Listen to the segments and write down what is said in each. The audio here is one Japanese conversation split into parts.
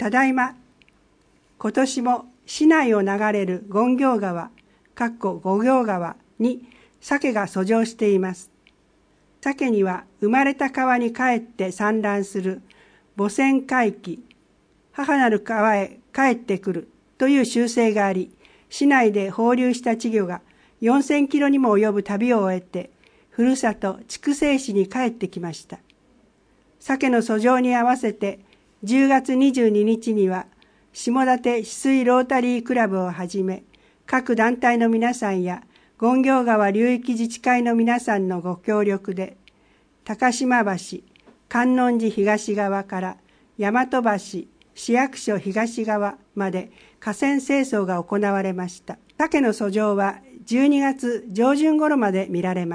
ただいま。今年も市内を流れる権行川、五行川に鮭が遡上しています。鮭には生まれた川に帰って産卵する母船回帰、母なる川へ帰ってくるという習性があり、市内で放流した稚魚が4000キロにも及ぶ旅を終えて、ふるさと筑西市に帰ってきました。鮭の遡上に合わせて10月22日には下館止水ロータリークラブをはじめ、各団体の皆さんや権行川流域自治会の皆さんのご協力で、高島橋、観音寺東側から大和橋、市役所東側まで河川清掃が行われました。鮭の遡上は12月上旬頃まで見られます。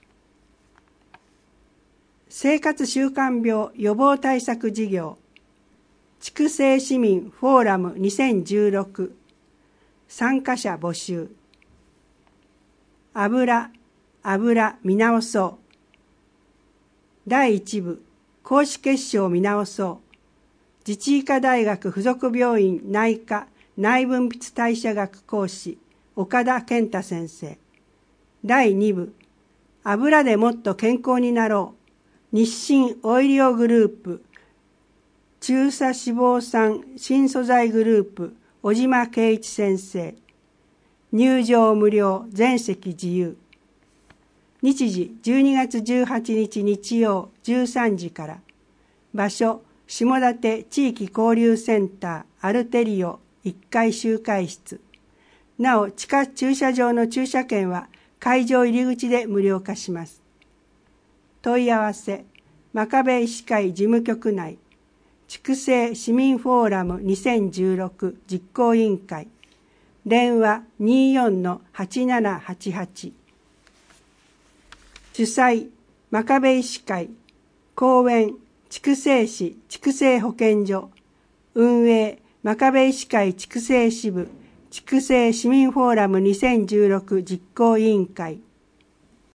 生活習慣病予防対策事業筑西市民フォーラム2016参加者募集。油見直そう。第1部講師結晶を見直そう。自治医科大学附属病院内科内分泌代謝学講師岡田健太先生。第2部油でもっと健康になろう。日清オイリオグループ中鎖脂肪酸新素材グループ小島圭一先生。入場無料、全席自由。日時12月18日日曜13時から。場所下館地域交流センターアルテリオ1階集会室。なお地下駐車場の駐車券は会場入り口で無料化します。問い合わせ真壁医師会事務局内筑西市民フォーラム2016実行委員会電話 24-8788 主催真壁医師会講演筑西市筑西保健所運営真壁医師会筑西支部筑西市民フォーラム2016実行委員会